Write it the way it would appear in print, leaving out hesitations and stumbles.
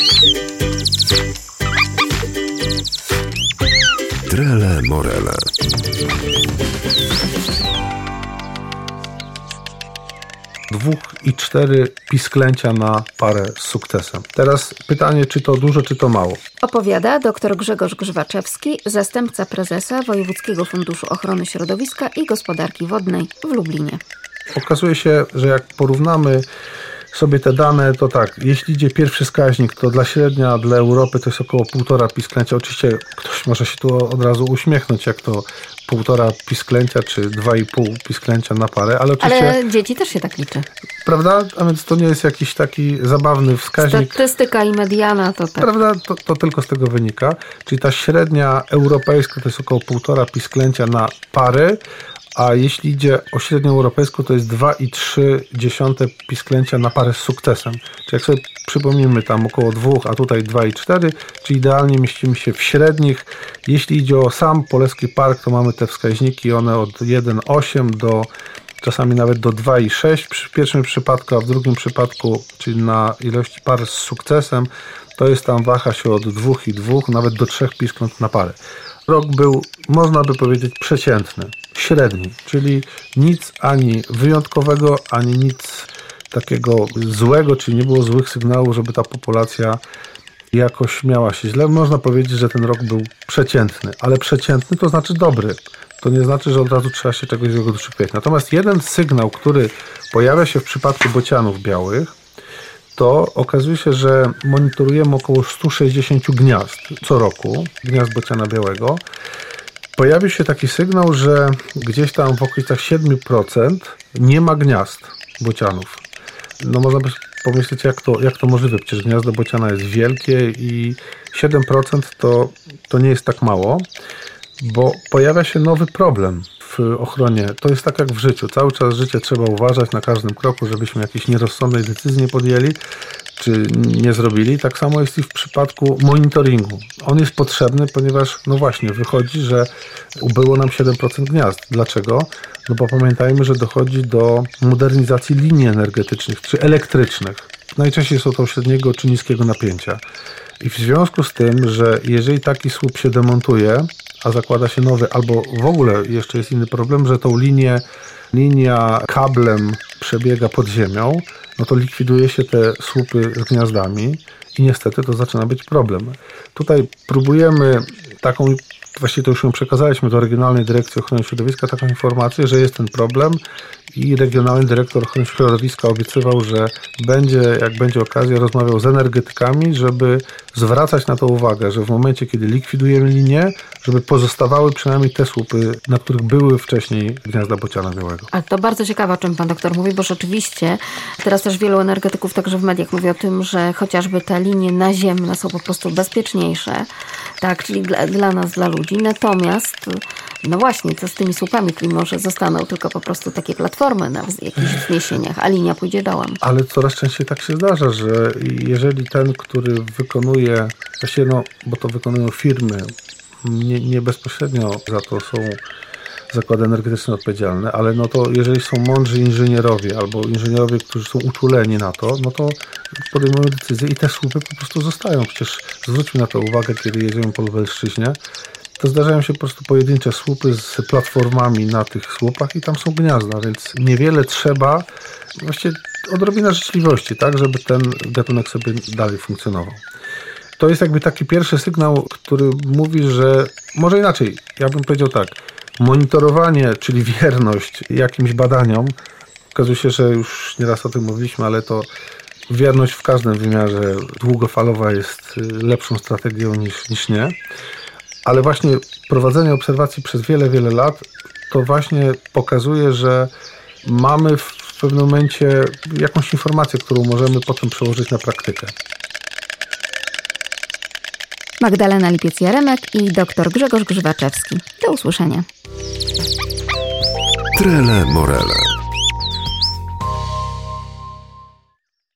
Trele Morele. 2 i 4 pisklęcia na parę z sukcesem. Teraz pytanie, czy to dużo, czy to mało? Opowiada dr Grzegorz Grzywaczewski, zastępca prezesa Wojewódzkiego Funduszu Ochrony Środowiska i Gospodarki Wodnej w Lublinie. Okazuje się, że jak porównamy sobie te dane, to tak, jeśli idzie pierwszy wskaźnik, to dla średnia, dla Europy to jest około 1,5 pisklęcia. Oczywiście ktoś może się tu od razu uśmiechnąć, jak to 1,5 pisklęcia, czy 2,5 pisklęcia na parę, ale oczywiście... Ale dzieci też się tak liczy. Prawda? A więc to nie jest jakiś taki zabawny wskaźnik. Statystyka i mediana to tak. Prawda? To tylko z tego wynika. Czyli ta średnia europejska to jest około 1,5 pisklęcia na pary, a jeśli idzie o średnią europejską, to jest 2,3 pisklęcia na parę z sukcesem. Czyli jak sobie przypomnimy, tam około 2, a tutaj 2,4, czyli idealnie mieścimy się w średnich. Jeśli idzie o sam Poleski Park, to mamy te wskaźniki, one od 1,8 do czasami nawet do 2,6 przy pierwszym przypadku, a w drugim przypadku, czyli na ilości par z sukcesem, to jest tam waha się od 2,2 nawet do 3 piskląt na parę. Rok był, można by powiedzieć, przeciętny, średni, czyli nic ani wyjątkowego, ani nic takiego złego, czyli nie było złych sygnałów, żeby ta populacja jakoś miała się źle. Można powiedzieć, że ten rok był przeciętny, ale przeciętny to znaczy dobry. To nie znaczy, że od razu trzeba się czegoś złego doszukiwać. Natomiast jeden sygnał, który pojawia się w przypadku bocianów białych, to okazuje się, że monitorujemy około 160 gniazd co roku, gniazd bociana białego. Pojawił się taki sygnał, że gdzieś tam w okolicach 7% nie ma gniazd bocianów. No można by pomyśleć, jak to możliwe, przecież gniazdo bociana jest wielkie i 7% to nie jest tak mało, bo pojawia się nowy problem w ochronie. To jest tak jak w życiu. Cały czas życie trzeba uważać na każdym kroku, żebyśmy jakiejś nierozsądnej decyzji nie podjęli, czy nie zrobili. Tak samo jest i w przypadku monitoringu. On jest potrzebny, ponieważ no właśnie, wychodzi, że ubyło nam 7% gniazd. Dlaczego? No bo pamiętajmy, że dochodzi do modernizacji linii energetycznych, czy elektrycznych. Najczęściej są to średniego czy niskiego napięcia. I w związku z tym, że jeżeli taki słup się demontuje, a zakłada się nowy, albo w ogóle jeszcze jest inny problem, że tą linia kablem przebiega pod ziemią, no to likwiduje się te słupy z gniazdami i niestety to zaczyna być problem. Tutaj próbujemy taką, właściwie to już ją przekazaliśmy do Regionalnej Dyrekcji Ochrony Środowiska, taką informację, że jest ten problem i Regionalny Dyrektor Ochrony Środowiska obiecywał, że jak będzie okazja, rozmawiał z energetykami, żeby zwracać na to uwagę, że w momencie, kiedy likwidujemy linię, żeby pozostawały przynajmniej te słupy, na których były wcześniej gniazda bociana białego. Ale to bardzo ciekawe, o czym pan doktor mówi, bo rzeczywiście teraz też wielu energetyków także w mediach mówi o tym, że chociażby te linie naziemne są po prostu bezpieczniejsze, tak, czyli dla nas, dla ludzi. Natomiast, no właśnie, co z tymi słupami, czyli może zostaną tylko po prostu takie platformy na jakichś wzniesieniach, a linia pójdzie dołem. Ale coraz częściej tak się zdarza, że jeżeli ten, który wykonuje, właściwie bo to wykonują firmy, nie bezpośrednio za to są zakłady energetyczne odpowiedzialne, ale no to jeżeli są mądrzy inżynierowie albo inżynierowie, którzy są uczuleni na to, no to podejmują decyzje i te słupy po prostu zostają. Przecież zwróćmy na to uwagę, kiedy jedziemy po Lubelszczyźnie, to zdarzają się po prostu pojedyncze słupy z platformami na tych słupach i tam są gniazda, więc niewiele trzeba, właściwie odrobina życzliwości, tak, żeby ten gatunek sobie dalej funkcjonował. To jest jakby taki pierwszy sygnał, który mówi, że może inaczej, ja bym powiedział tak, monitorowanie, czyli wierność jakimś badaniom, okazuje się, że już nieraz o tym mówiliśmy, ale to wierność w każdym wymiarze długofalowa jest lepszą strategią niż nie. Ale właśnie prowadzenie obserwacji przez wiele, wiele lat to właśnie pokazuje, że mamy w pewnym momencie jakąś informację, którą możemy potem przełożyć na praktykę. Magdalena Lipiec-Jaremek i dr Grzegorz Grzywaczewski. Do usłyszenia. Trele Morele.